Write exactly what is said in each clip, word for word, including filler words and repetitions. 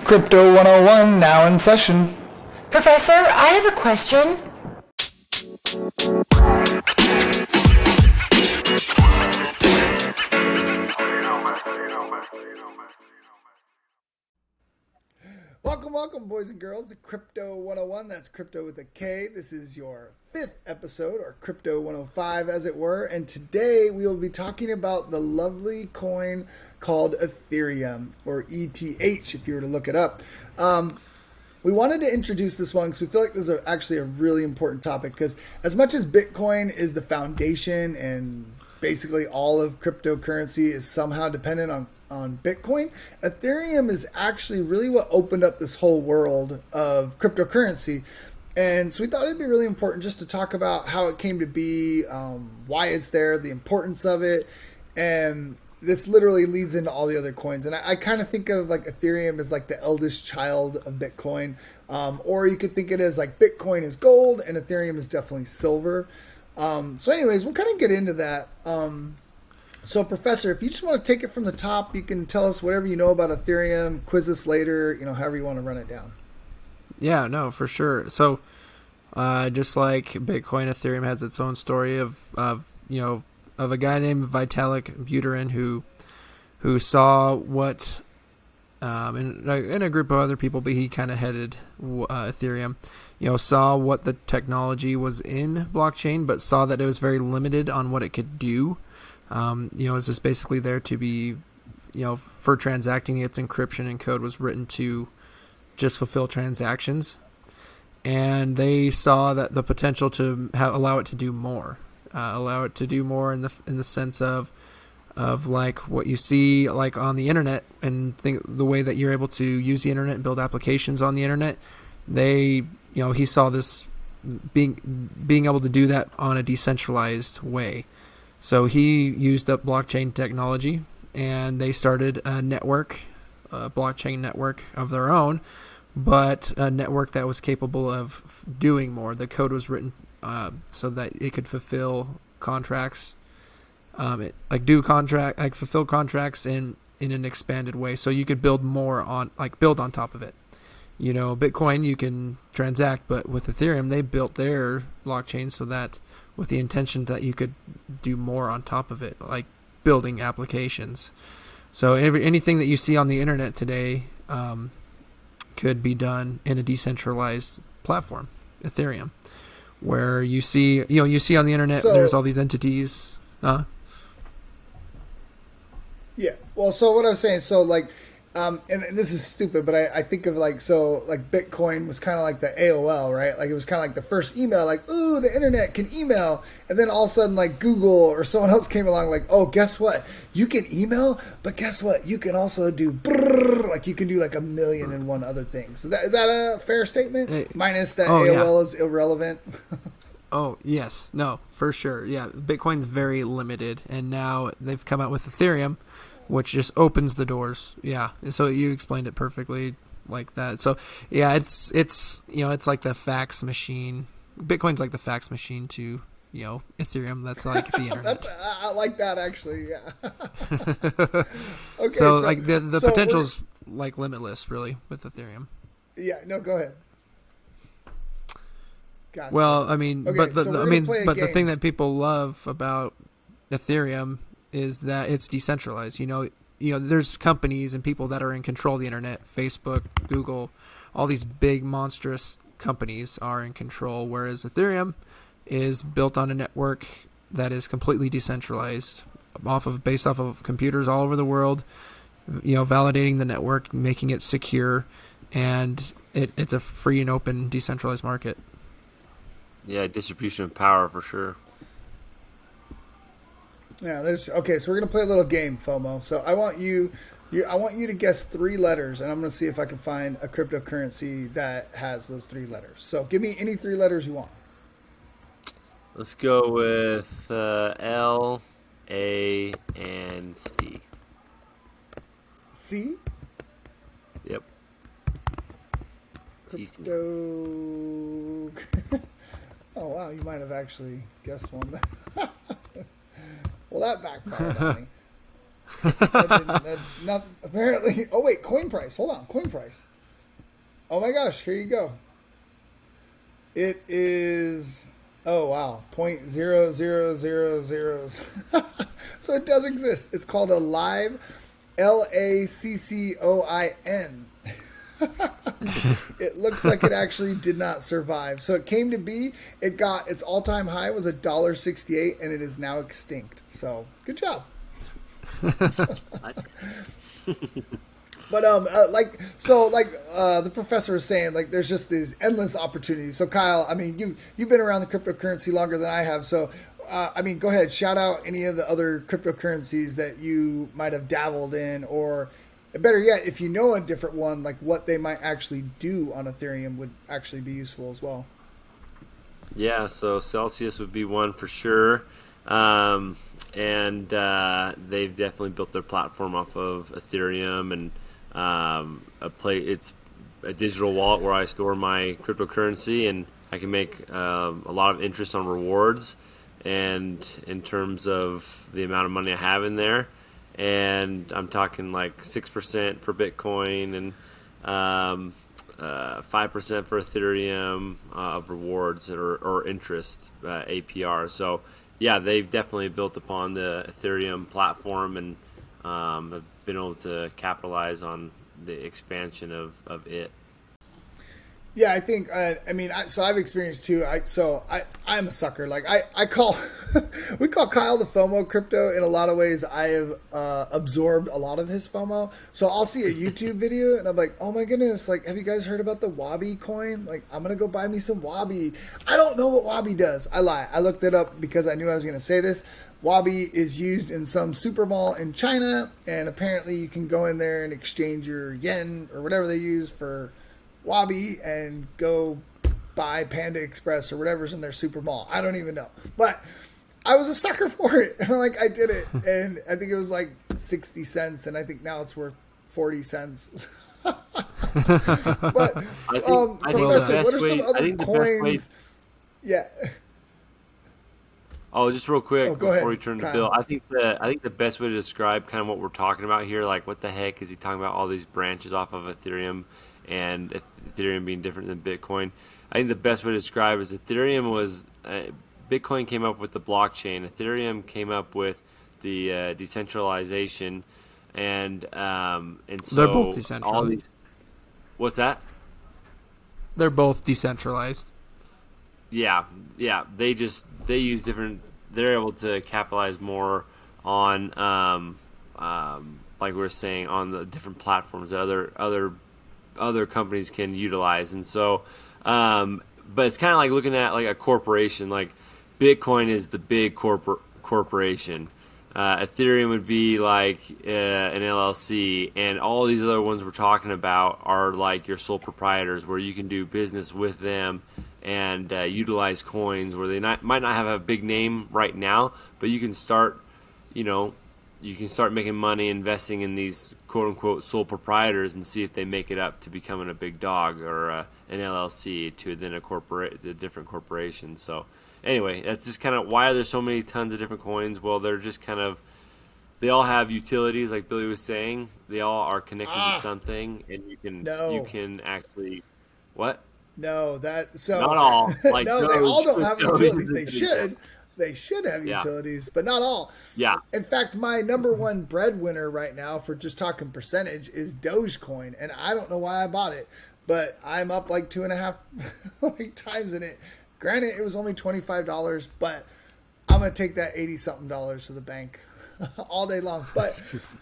Crypto one oh one now in session. Professor, I have a question. Welcome, welcome, boys and girls, to Crypto one oh one. That's Crypto with a K. This is your fifth episode, or Crypto one oh five, as it were. And today we will be talking about the lovely coin called Ethereum, or E T H, if you were to look it up. Um, we wanted to introduce this one because we feel like this is actually a really important topic. Because as much as Bitcoin is the foundation and basically all of cryptocurrency is somehow dependent on on Bitcoin, Ethereum is actually really what opened up this whole world of cryptocurrency. And so we thought it'd be really important just to talk about how it came to be, um, why it's there, the importance of it. And this literally leads into all the other coins. And I, I kind of think of like Ethereum as like the eldest child of Bitcoin. Um, or you could think it as like Bitcoin is gold and Ethereum is definitely silver. Um, so anyways, we'll kind of get into that. Um, So, Professor, if you just want to take it from the top, you can tell us whatever you know about Ethereum, quiz us later, you know, however you want to run it down. Yeah, no, for sure. So, uh, just like Bitcoin, Ethereum has its own story of, of you know, of a guy named Vitalik Buterin who, who saw what, um, in, in a group of other people, but he kind of headed uh, Ethereum, you know, saw what the technology was in blockchain, but saw that it was very limited on what it could do. Um, you know, it's just basically there to be, you know, for transacting. Its encryption and code was written to just fulfill transactions. And they saw that the potential to have, allow it to do more, uh, allow it to do more in the in the sense of, of like what you see like on the internet, and think the way that you're able to use the internet and build applications on the internet. They, you know, he saw this being being able to do that on a decentralized way. So he used up blockchain technology, and they started a network, a blockchain network of their own, but a network that was capable of doing more. The code was written uh, so that it could fulfill contracts, um, it, like do contract, like fulfill contracts in, in an expanded way. So you could build more on, like build on top of it. You know, Bitcoin you can transact, but with Ethereum they built their blockchain so that, with the intention that you could do more on top of it, like building applications. So every, anything that you see on the internet today um, could be done in a decentralized platform, Ethereum, where you see, you know, you see on the internet So, there's all these entities. Huh? Yeah. Well, so what I was saying, so like, Um, and this is stupid, but I, I think of like, so like Bitcoin was kind of like the A O L, right? Like it was kind of like the first email, like, ooh, the internet can email. And then all of a sudden like Google or someone else came along like, oh, guess what? You can email, but guess what? You can also do brrr, like you can do like a million and one other things. So that, is that a fair statement? Hey, Minus that oh, A O L yeah. is irrelevant. Oh, yes. No, for sure. Yeah, Bitcoin's very limited, and now they've come out with Ethereum, which just opens the doors. Yeah. So you explained it perfectly like that. So yeah, it's, it's, you know, it's like the fax machine. Bitcoin's like the fax machine to, you know, Ethereum. That's like the internet. That's, I like that actually. Yeah. Okay. so, So like the, the so potential's like limitless really with Ethereum. Yeah. No, go ahead. Gotcha. Well, I mean, Okay, but the, so the- we're I gonna mean, play a but the game. thing that people love about Ethereum is that it's decentralized. You know, you know, there's companies and people that are in control of the internet. Facebook, Google, all these big monstrous companies are in control, whereas Ethereum is built on a network that is completely decentralized, off of based off of computers all over the world. You know, validating the network, making it secure, and it, it's a free and open decentralized market. Yeah, distribution of power for sure. Yeah, there's okay. So we're gonna play a little game, FOMO. So I want you, you, I want you to guess three letters, and I'm gonna see if I can find a cryptocurrency that has those three letters. So give me any three letters you want. Let's go with uh, L, A, and C. C. Yep. C's. Crypto. Oh wow, you might have actually guessed one. Well, that backfired on me. That didn't- that not, apparently. Oh wait, coin price. Hold on, coin price. Oh my gosh, here you go. It is, oh wow, point zero zero zero zeros. So it does exist. It's called a live, L A C C O I N. It looks like it actually did not survive. So it came to be, it got, its all-time high was one dollar sixty-eight, and it is now extinct. So good job. But um, uh, like so, like uh, the professor was saying, like there's just these endless opportunities. So Kyle, I mean, you you've been around the cryptocurrency longer than I have. So uh, I mean, go ahead, shout out any of the other cryptocurrencies that you might have dabbled in, or better yet, if you know a different one, like what they might actually do on Ethereum would actually be useful as well. Yeah, so Celsius would be one for sure. Um, and uh, they've definitely built their platform off of Ethereum, and um, a play. It's a digital wallet where I store my cryptocurrency, and I can make um, a lot of interest on rewards, and in terms of the amount of money I have in there. And I'm talking like six percent for Bitcoin and um, uh, five percent for Ethereum uh, of rewards or, or interest uh, A P R. So yeah, they've definitely built upon the Ethereum platform, and um, have been able to capitalize on the expansion of, of it. Yeah, I think, uh, I mean, I, so I've experienced too. I, so I, I'm a sucker. Like I, I call, we call Kyle the FOMO crypto. In a lot of ways, I have uh, absorbed a lot of his FOMO. So I'll see a YouTube video and I'm like, oh my goodness, like, have you guys heard about the Wabi coin? Like, I'm going to go buy me some Wabi. I don't know what Wabi does. I lie. I looked it up because I knew I was going to say this. Wabi is used in some super mall in China, and apparently you can go in there and exchange your yen or whatever they use for Wabi and go buy Panda Express or whatever's in their super mall. I don't even know. But I was a sucker for it. And like I did it. And I think it was like sixty cents, and I think now it's worth forty cents. But I think, um, I think Professor, the what are best some way- I other think the best way- coins? Yeah. Oh, just real quick Oh, go before ahead, we turn to Kyle. Bill, I think the I think the best way to describe kind of what we're talking about here, like what the heck is he talking about? All these branches off of Ethereum, and Ethereum being different than Bitcoin. I think the best way to describe is Ethereum was uh, Bitcoin came up with the blockchain. Ethereum came up with the uh, decentralization, and um, and so They're both all decentralized. these. What's that? They're both decentralized. Yeah, yeah. They just they use different. They're able to capitalize more on, um, um, like we were saying, on the different platforms that other other other companies can utilize. And so, um, but it's kind of like looking at like a corporation. Like Bitcoin is the big corpor- corporation. Uh, Ethereum would be like uh, an L L C, and all these other ones we're talking about are like your sole proprietors, where you can do business with them and uh, utilize coins where they not, might not have a big name right now, but you can start, you know, you can start making money investing in these quote unquote sole proprietors and see if they make it up to becoming a big dog or uh, an L L C to then a corporate, a different corporation. So anyway, that's just kind of why are there so many tons of different coins? Well, they're just kind of, they all have utilities, like Billy was saying. They all are connected Ah, to something, and you can no. you can actually what? No, that so Not all. Like no, they all don't have Doge utilities. They is- should. They should have Yeah. utilities, but not all. Yeah. In fact, my number one breadwinner right now for just talking percentage is Dogecoin, and I don't know why I bought it, but I'm up like two and a half like times in it. Granted, it was only twenty-five dollars, but I'm gonna take that eighty something dollars to the bank all day long. But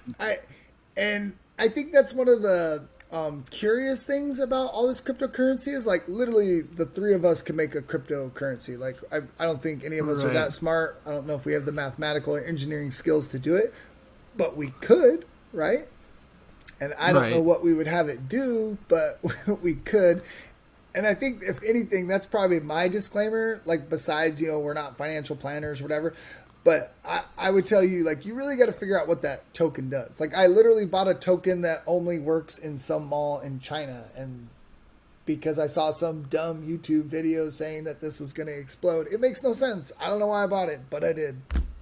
I and I think that's one of the um, curious things about all this cryptocurrency is like literally the three of us can make a cryptocurrency. Like I, I don't think any of us are Right. that smart. I don't know if we have the mathematical or engineering skills to do it, but we could, right? And I don't Right. know what we would have it do, but we could. And I think if anything, that's probably my disclaimer. Like besides, you know, we're not financial planners or whatever. But I, I would tell you, like, you really got to figure out what that token does. Like, I literally bought a token that only works in some mall in China. And because I saw some dumb YouTube video saying that this was going to explode. It makes no sense. I don't know why I bought it, but I did.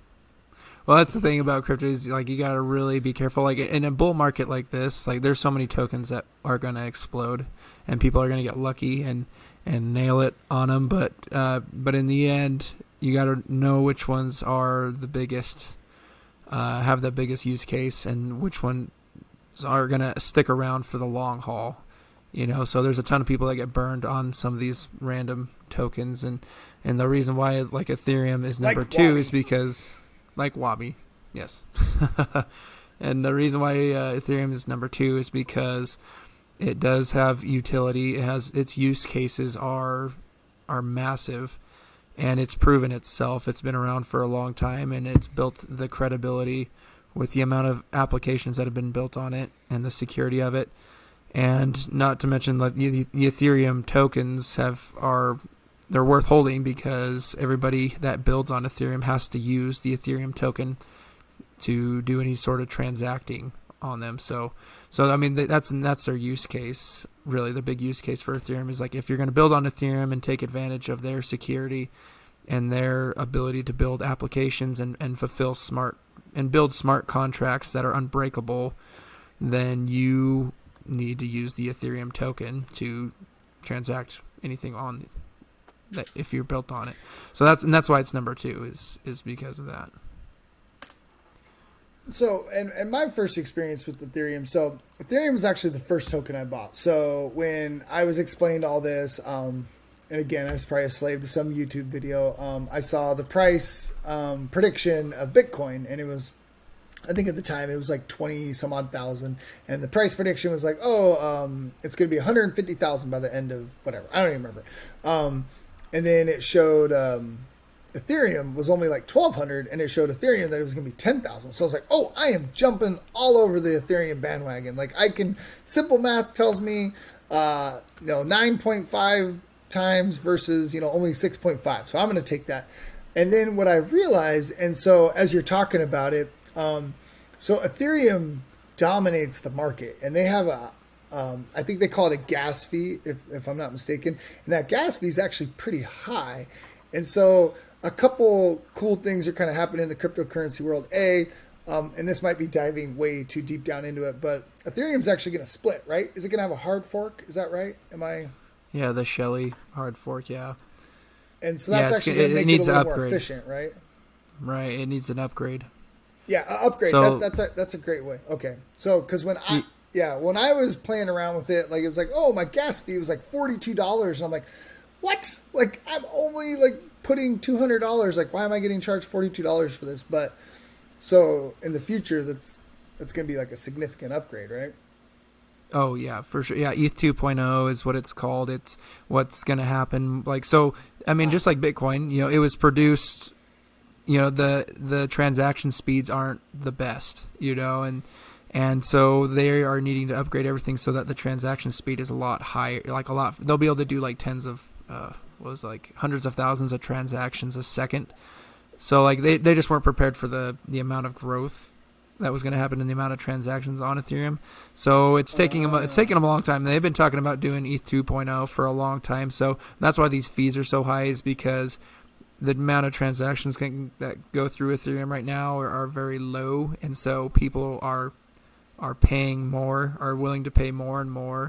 Well, that's the thing about crypto is like you gotta really be careful. Like in a bull market like this, like there's so many tokens that are gonna explode, and people are going to get lucky and and nail it on them. But uh, but in the end, you got to know which ones are the biggest, uh, have the biggest use case, and which ones are going to stick around for the long haul. You know, so there's a ton of people that get burned on some of these random tokens, and, and the reason why like Ethereum is number Like two Wabi. is because, like Wabi, yes, and the reason why uh, Ethereum is number two is because it does have utility. It has its use cases are are massive, and it's proven itself. It's been around for a long time, and it's built the credibility with the amount of applications that have been built on it and the security of it. And not to mention, like the, the Ethereum tokens have are they're worth holding because everybody that builds on Ethereum has to use the Ethereum token to do any sort of transacting on them. So, so I mean that's that's their use case. Really, the big use case for Ethereum is like if you're going to build on Ethereum and take advantage of their security and their ability to build applications and, and fulfill smart and build smart contracts that are unbreakable, then you need to use the Ethereum token to transact anything on that if you're built on it. So that's and that's why it's number two is is because of that. So, and, and my first experience with Ethereum, so Ethereum was actually the first token I bought. So when I was explained all this, um, and again, I was probably a slave to some YouTube video, um, I saw the price um, prediction of Bitcoin, and it was, I think at the time it was like twenty some odd thousand, and the price prediction was like, oh, um, it's going to be one hundred fifty thousand by the end of whatever. I don't even remember. Um, and then it showed um, Ethereum was only like twelve hundred, and it showed Ethereum that it was going to be ten thousand. So I was like, oh, I am jumping all over the Ethereum bandwagon. Like I can, simple math tells me, uh, you know, nine point five times versus, you know, only six point five. So I'm going to take that. And then what I realized, and so as you're talking about it, Um, so Ethereum dominates the market, and they have a, um, I think they call it a gas fee, if, if I'm not mistaken. And that gas fee is actually pretty high. And so a couple cool things are kind of happening in the cryptocurrency world. A, um, and this might be diving way too deep down into it, but Ethereum's actually going to split, right? Is it going to have a hard fork? Is that right? Am I? Yeah, the Shelley hard fork, yeah. And so that's Yeah, actually it- going to it make it, needs a to little more upgrade. efficient, right? Right, it needs an upgrade. Yeah, uh, upgrade. So- that, that's a that's a great way. Okay, so because when I yeah when I was playing around with it, like it was like, oh, my gas fee was like forty two dollars, and I'm like, what? Like I'm only like putting two hundred dollars. Like why am I getting charged forty two dollars for this? But so in the future, that's that's gonna be like a significant upgrade, right? Oh yeah, for sure. Yeah, E T H two point oh is what it's called. It's what's going to happen. Like so, I mean, just like Bitcoin, you know, it was produced. You know, the the transaction speeds aren't the best. You know, and and so they are needing to upgrade everything so that the transaction speed is a lot higher. Like a lot, they'll be able to do like tens of uh, what was like hundreds of thousands of transactions a second. So like they, they just weren't prepared for the the amount of growth that was going to happen in the amount of transactions on Ethereum. So it's taking them it's taking them a long time. They've been talking about doing E T H two point oh for a long time. So that's why these fees are so high, is because the amount of transactions can, that go through Ethereum right now are, are very low, and so people are are paying more, are willing to pay more and more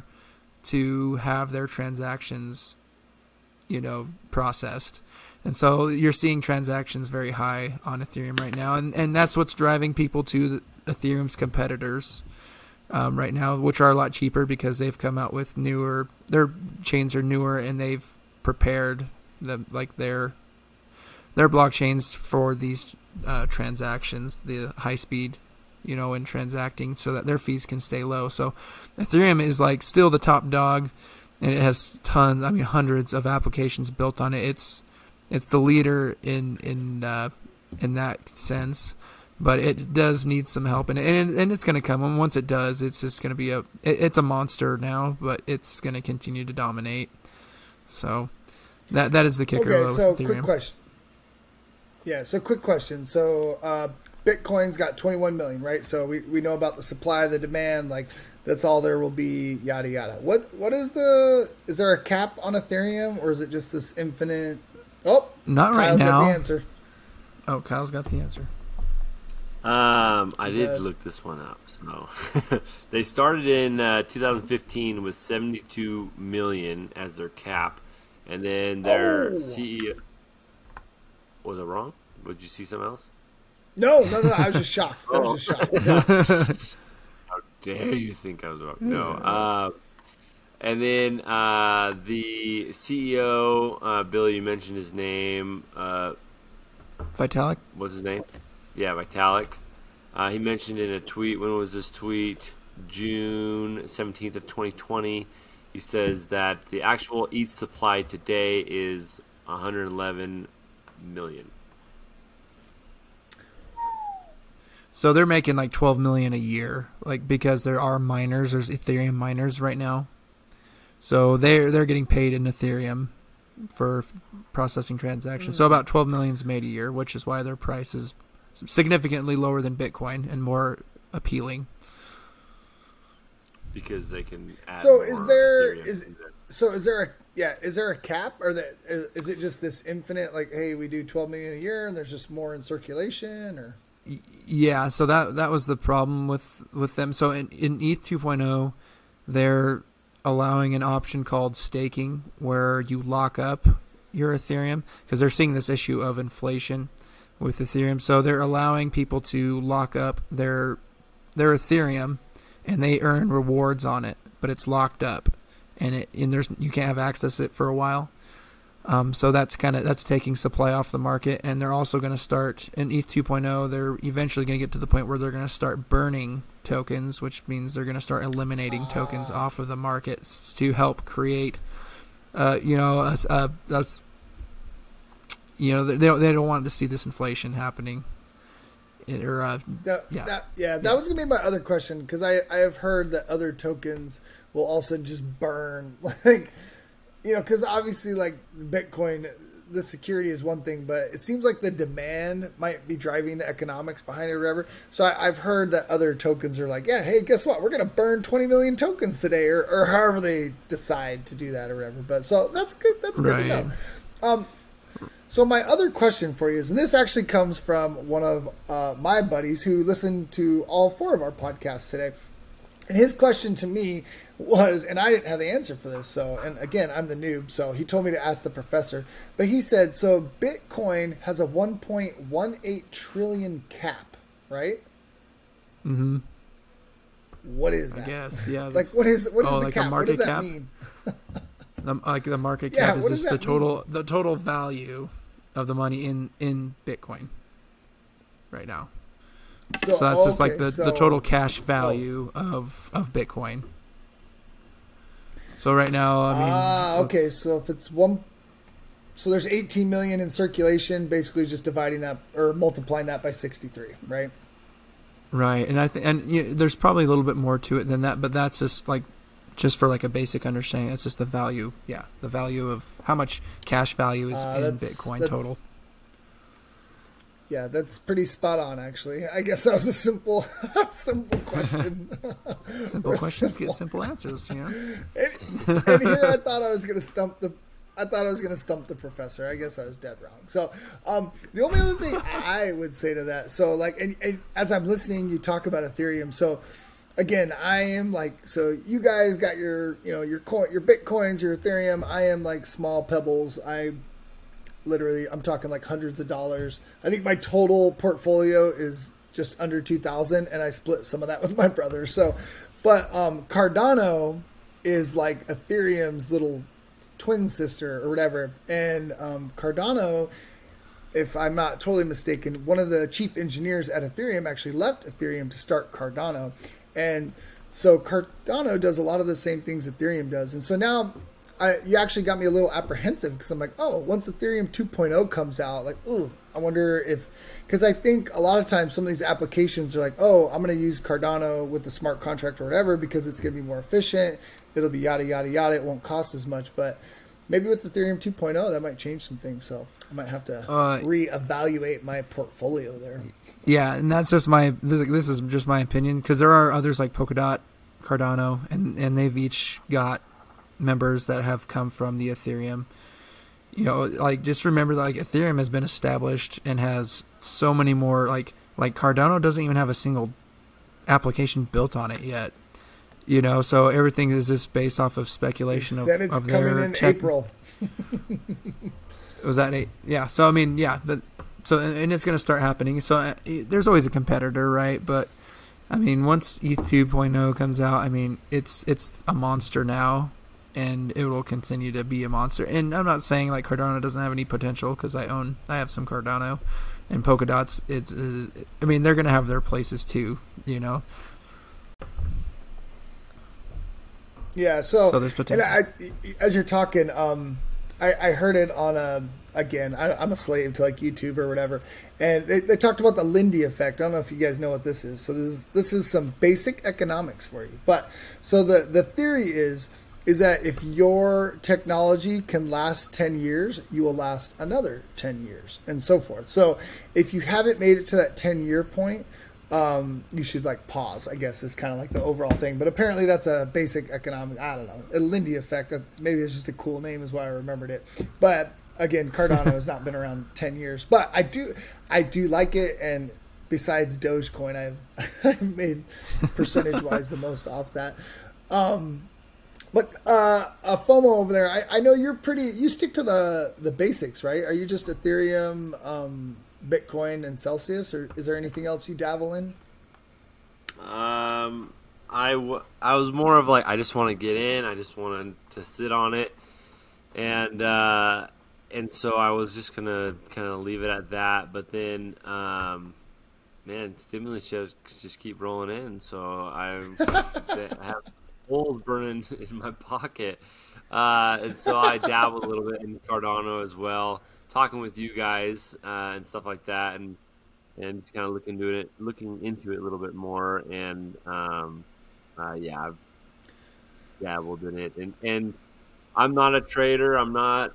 to have their transactions, you know, processed. And so you're seeing transactions very high on Ethereum right now, and, and that's what's driving people to the, Ethereum's competitors um, right now, which are a lot cheaper because they've come out with newer, their chains are newer, and they've prepared the like their their blockchains for these uh, transactions, the high speed, you know, in transacting, so that their fees can stay low. So Ethereum is like still the top dog, and it has tons, I mean, hundreds of applications built on it. It's it's the leader in in uh, in that sense, but it does need some help, and and, and it's going to come. And once it does, it's just going to be a it, it's a monster now, but it's going to continue to dominate. So that that is the kicker. Okay, of so Ethereum. quick question. Yeah, so quick question. So uh, Bitcoin's got twenty-one million, right? So we, we know about the supply, the demand, like that's all there will be, yada yada. What what is the is there a cap on Ethereum, or is it just this infinite? Oh, Not right Kyle's now. got the answer. Oh, Kyle's got the answer. Um, I did Yes. look this one up. So they started in uh, two thousand fifteen with seventy-two million as their cap, and then their Oh. C E O was it wrong? Would you see something else? No, no, no. I was just shocked. That was just shocked. How dare you think I was wrong? No. Uh, and then uh, the C E O, uh, Bill, you mentioned his name. Uh, Vitalik. what's his name? Yeah, Vitalik. Uh, he mentioned in a tweet, when was this tweet? June seventeenth of twenty twenty. He says that the actual E T H supply today is one hundred eleven million. So they're making like twelve million a year, like because there are miners, there's Ethereum miners right now. So they're they're getting paid in Ethereum for f- processing transactions. So about twelve million is made a year, which is why their price is significantly lower than Bitcoin and more appealing. Because they can add So more is there- Ethereum is- to that. So is there a yeah? Is there a cap, or that is it just this infinite? Like, hey, we do twelve million a year, and there's just more in circulation, or Yeah, so that that was the problem with, with them. So in, in E T H two point oh, they're allowing an option called staking where you lock up your Ethereum because they're seeing this issue of inflation with Ethereum. So they're allowing people to lock up their their Ethereum and they earn rewards on it, but it's locked up and it and there's you can't have access to it for a while. Um, so that's kind of that's taking supply off the market, and they're also going to start in E T H two point oh. They're eventually going to get to the point where they're going to start burning tokens, which means they're going to start eliminating tokens off of the market s- to help create, uh, you know, us, uh, us, you know, they don't, they don't want to see this inflation happening. It, or uh, that, Yeah. that yeah, that was gonna be my other question, because I I have heard that other tokens will also just burn, like, you know, because obviously like Bitcoin, the security is one thing, but it seems like the demand might be driving the economics behind it or whatever. So I, I've heard that other tokens are like, yeah, hey, guess what? We're gonna burn twenty million tokens today, or, or however they decide to do that or whatever. But so that's good. That's good Right. to know. Um, so my other question for you is, and this actually comes from one of uh, my buddies who listened to all four of our podcasts today. And his question to me was, and I didn't have the answer for this, so, and again, I'm the noob, so he told me to ask the professor. But he said, so Bitcoin has a one point one eight trillion cap, right? mm-hmm, What is I that? guess, yeah. Like, that's- what is what is Oh, the like a cap? What does market that cap? mean? the, like the market Yeah, cap is what does just the that total the total value of the money in in Bitcoin right now. So that's just like okay, the, so- the total cash value of, of Bitcoin. So right now, I mean, Ah, okay. let's- So if it's one, so there's eighteen million in circulation, basically just dividing that or multiplying that by sixty-three, right? right, and I think, and you there's probably a little bit more to it than that, but that's just like, just for like a basic understanding, that's just the value, yeah, the value of how much cash value is Uh, in that's- Bitcoin that's- total. Yeah, that's pretty spot on, actually. I guess that was a simple, simple question. Simple or questions simple- get simple answers, you know. and, and here I thought I was gonna stump the, I thought I was gonna stump the professor. I guess I was dead wrong. So, um, the only other thing I would say to that, so like, and, and as I'm listening, you talk about Ethereum. So, again, I am like, so you guys got your, you know, your coin, your Bitcoins, your Ethereum. I am like small pebbles. I literally, I'm talking like hundreds of dollars. I think my total portfolio is just under two thousand, and I split some of that with my brother. So, but um, Cardano is like Ethereum's little twin sister or whatever. And um, Cardano, if I'm not totally mistaken, one of the chief engineers at Ethereum actually left Ethereum to start Cardano. And so Cardano does a lot of the same things Ethereum does. And so now I, you actually got me a little apprehensive, because I'm like, oh, once Ethereum two point oh comes out, like, ooh, I wonder if, because I think a lot of times some of these applications are like, oh, I'm going to use Cardano with the smart contract or whatever because it's going to be more efficient. It'll be yada, yada, yada. It won't cost as much. But maybe with Ethereum two point oh, that might change some things. So I might have to Uh, reevaluate my portfolio there. Yeah, and that's just my this, this is just my opinion, because there are others like Polkadot, Cardano, and and they've each got members that have come from the Ethereum. You know, like just remember that like Ethereum has been established and has so many more like like Cardano doesn't even have a single application built on it yet. You know, so everything is just based off of speculation They of, said it's of coming their in tech. April. Was that eight? Yeah. So I mean, yeah, but so and it's going to start happening. So uh, there's always a competitor, right? But I mean, once E T H two point oh comes out, I mean, it's it's a monster now, and it will continue to be a monster. And I'm not saying like Cardano doesn't have any potential, because I own I have some Cardano, and Polkadot's. It's, it's I mean, they're going to have their places too, you know. Yeah, so, So there's potential. and I, as you're talking, um, I, I heard it on a, again, I, I'm a slave to like YouTube or whatever, and they, they talked about the Lindy effect. I don't know if you guys know what this is. So this is this is some basic economics for you. But so the the theory is is that if your technology can last ten years, you will last another ten years, and so forth. So if you haven't made it to that ten year point, um, you should like pause, I guess, is kind of like the overall thing. But apparently that's a basic economic, I don't know, a Lindy effect. Maybe it's just a cool name is why I remembered it. But again, Cardano has not been around ten years, but I do, I do like it. And besides Dogecoin, I've, I've made percentage wise the most off that. Um, but, uh, uh, FOMO over there, I, I know you're pretty, you stick to the, the basics, right? Are you just Ethereum, um, Bitcoin and Celsius, or is there anything else you dabble in? Um, I, w- I was more of like, I just want to get in. I just wanted to sit on it. And, uh, and so I was just going to kind of leave it at that. But then, um, man, stimulus checks just keep rolling in. So I, I have holes burning in my pocket. Uh, and so I dabbled a little bit in Cardano as well, talking with you guys uh, and stuff like that, and and just kind of looking into it, looking into it a little bit more, and um, uh, yeah, I've dabbled in it, and and I'm not a trader. I'm not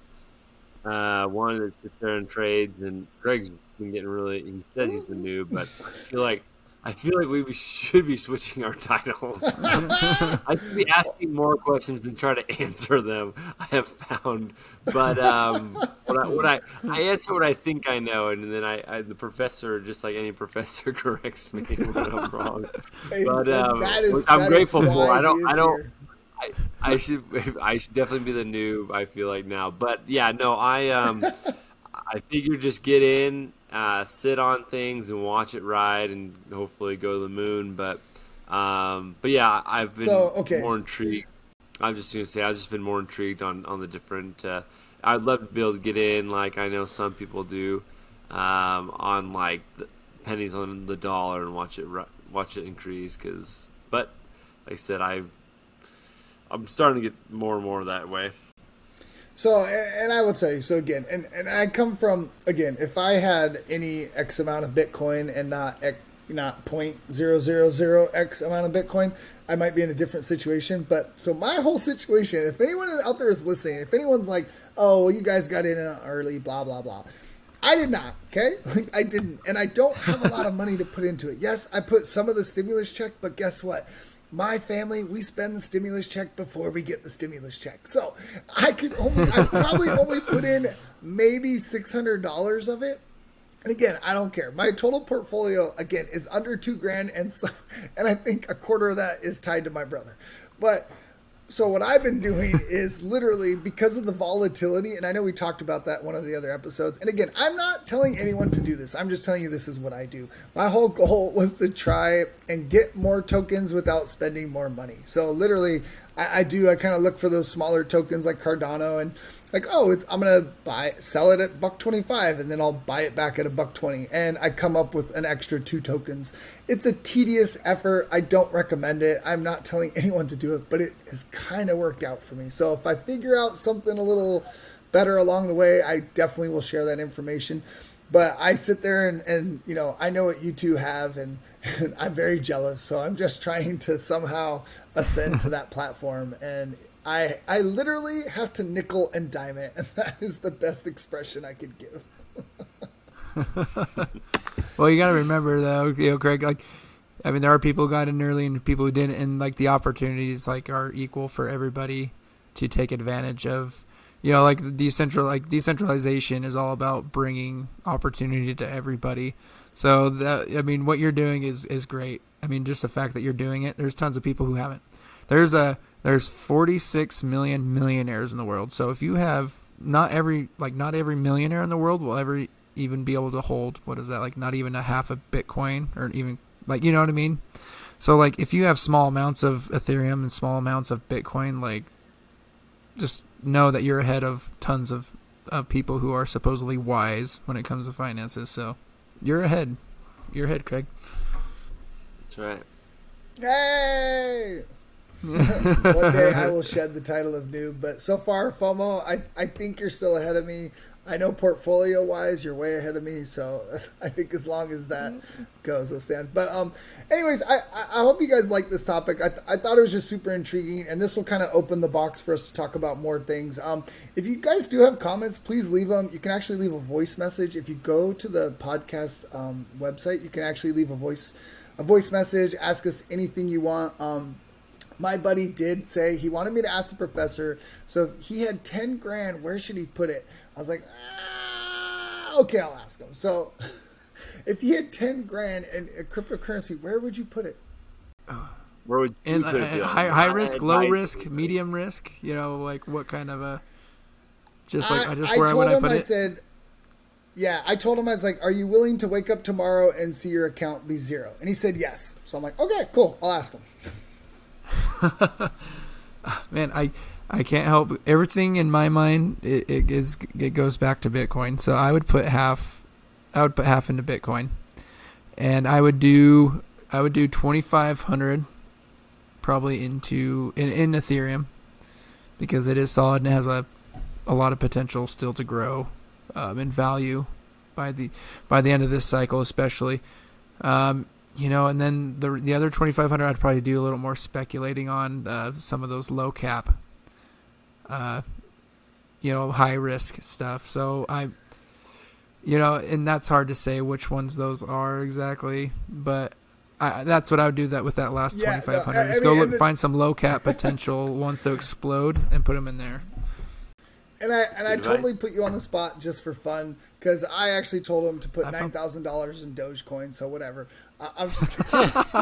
uh, one that sits there and trades. And Greg's been getting really. He says he's the noob, but I feel like I feel like we should be switching our titles. I should be asking more questions than try to answer them, I have found. But um, what, I, what I I answer what I think I know, and then I, I the professor, just like any professor, corrects me when I'm wrong. But um, that is, which I'm that grateful is for. why I don't. he I is don't. here. I, I should. I should definitely be the noob. I feel like now, but yeah, no. I um. I figure just get in, uh, sit on things and watch it ride, and hopefully go to the moon. But, um, but yeah, I've been So, okay. more intrigued. I'm just gonna say I've just been more intrigued on, on the different. Uh, I'd love to be able to get in, like I know some people do, um, on like the pennies on the dollar and watch it ri- watch it increase. Cause, but like I said, I've I'm starting to get more and more that way. So, and and I will tell you, so again, and, and I come from, again, if I had any X amount of Bitcoin and not X, not point zero zero zero X amount of Bitcoin, I might be in a different situation. But so my whole situation, if anyone out there is listening, if anyone's like, oh, well, you guys got in early, blah, blah, blah. I did not, okay? Like, I didn't. And I don't have a lot of money to put into it. Yes, I put some of the stimulus check, but guess what? My family, we spend the stimulus check before we get the stimulus check. So I could only, I probably only put in maybe six hundred dollars of it. And again, I don't care. My total portfolio, again, is under two grand. And so, and I think a quarter of that is tied to my brother. But so what I've been doing is literally because of the volatility, and I know we talked about that in one of the other episodes. And again, I'm not telling anyone to do this. I'm just telling you this is what I do. My whole goal was to try and get more tokens without spending more money. So literally, I, I do. I kind of look for those smaller tokens like Cardano, and like, oh, it's I'm gonna buy sell it at buck twenty-five, and then I'll buy it back at a buck twenty, and I come up with an extra two tokens. It's a tedious effort. I don't recommend it. I'm not telling anyone to do it, but it has kind of worked out for me. So if I figure out something a little better along the way, I definitely will share that information. But I sit there and, and you know, I know what you two have, and, and I'm very jealous. So I'm just trying to somehow ascend to that platform, and I I literally have to nickel and dime it, and that is the best expression I could give. Well, you got to remember though, you know, Craig, like, I mean, there are people who got in early and people who didn't, and like the opportunities like are equal for everybody to take advantage of. You know, like the decentral, like decentralization is all about bringing opportunity to everybody. So that, I mean, what you're doing is is great. I mean, just the fact that you're doing it. There's tons of people who haven't. There's a there's forty-six million millionaires in the world. So if you have not every like not every millionaire in the world will ever even be able to hold, what is that, like not even a half a Bitcoin, or even like, you know what I mean? So like if you have small amounts of Ethereum and small amounts of Bitcoin, like just know that you're ahead of tons of, of people who are supposedly wise when it comes to finances. So you're ahead. You're ahead, Craig. That's right. Hey! One day I will shed the title of noob, but so far, FOMO, I, I think you're still ahead of me. I know portfolio-wise, you're way ahead of me, so I think as long as that goes, I'll stand. But um, anyways, I, I hope you guys like this topic. I, th- I thought it was just super intriguing, and this will kind of open the box for us to talk about more things. Um, if you guys do have comments, please leave them. You can actually leave a voice message. If you go to the podcast um, website, you can actually leave a voice a voice message, ask us anything you want. Um, my buddy did say he wanted me to ask the professor, so if he had ten grand, where should he put it? I was like, ah, okay, I'll ask him. So if you had ten grand in a cryptocurrency, where would you put it? Where would you And, put it? and Bill? high, high risk, I'd low like- risk, medium risk, you know, like what kind of a, just like, I, I just I where told would I him, put I it? said, yeah, I told him, I was like, are you willing to wake up tomorrow and see your account be zero? And he said yes. So I'm like, okay, cool. I'll ask him. Man, I, I can't help everything in my mind. It, it is it goes back to Bitcoin. So I would put half, I would put half into Bitcoin, and I would do I would do twenty-five hundred probably into in, in Ethereum, because it is solid and it has a a lot of potential still to grow um, in value by the by the end of this cycle, especially. Um, You know, and then the the other twenty-five hundred, I'd probably do a little more speculating on uh, some of those low cap, uh, you know, high risk stuff. So I, you know, and that's hard to say which ones those are exactly, but I, that's what I would do that with that last Yeah, no, twenty-five hundred. I- I Just mean, go look, and the- find some low cap potential ones to explode and put them in there. And I and I Good totally advice. put you on the spot just for fun, because I actually told him to put I nine felt- thousand dollars in Dogecoin. So whatever. I, I'm just,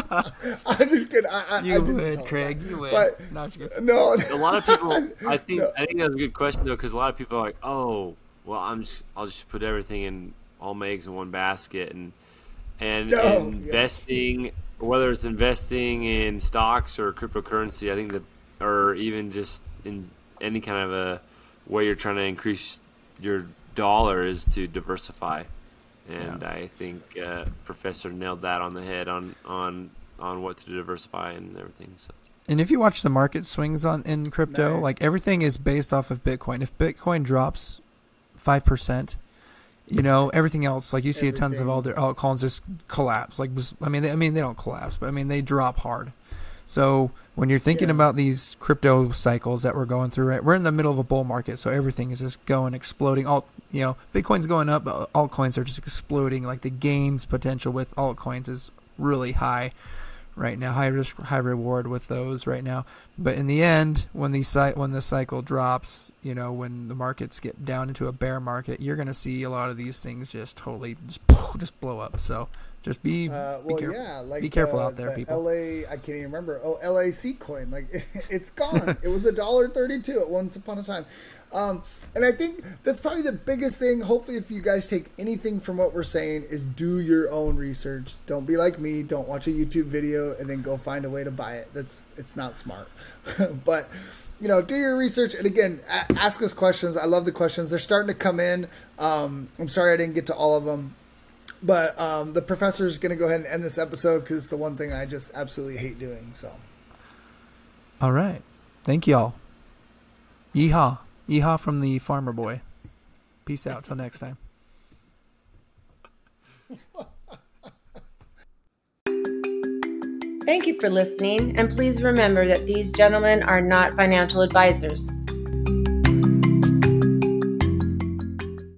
I'm just kidding. I, I, You I didn't tell would, him Craig. that. You would. But No, I'm just kidding. no, A lot of people, I think, No. I think that's a good question though, because a lot of people are like, "Oh, well, I'm just, I'll just put everything in, all my eggs in one basket," and and, No, and yeah. investing, whether it's investing in stocks or cryptocurrency, I think that, or even just in any kind of a way you're trying to increase your dollar, is to diversify. And I think uh, Professor nailed that on the head on, on on what to diversify and everything. So. And if you watch the market swings on in crypto, Right. like everything is based off of Bitcoin. If Bitcoin drops five percent, you know, everything else, like you see tons of all their altcoins just collapse. Like, was- I mean, they, I mean, they don't collapse, but I mean, they drop hard. So when you're thinking Yeah. about these crypto cycles that we're going through, right, we're in the middle of a bull market, so everything is just going, exploding. Alt, you know, Bitcoin's going up, but altcoins are just exploding. Like the gains potential with altcoins is really high right now, high risk, high reward with those right now. But in the end, when the cy- when the cycle drops, you know, when the markets get down into a bear market, you're going to see a lot of these things just totally just, just blow up. So just be Uh, be well, careful. yeah, like be careful the- out there, the people. L A, I can't even remember. Oh, L A C coin, like it's gone. It was a dollar thirty-two at once upon a time, um, and I think that's probably the biggest thing. Hopefully, if you guys take anything from what we're saying, is do your own research. Don't be like me. Don't watch a YouTube video and then go find a way to buy it. That's it's not smart. But you know, do your research, and again, a- ask us questions. I love the questions. They're starting to come in. Um, I'm sorry I didn't get to all of them. But um, the professor's going to go ahead and end this episode because it's the one thing I just absolutely hate doing. So, All right. Thank y'all. Yeehaw. Yeehaw from the farmer boy. Peace out. Till next time. Thank you for listening, and please remember that these gentlemen are not financial advisors.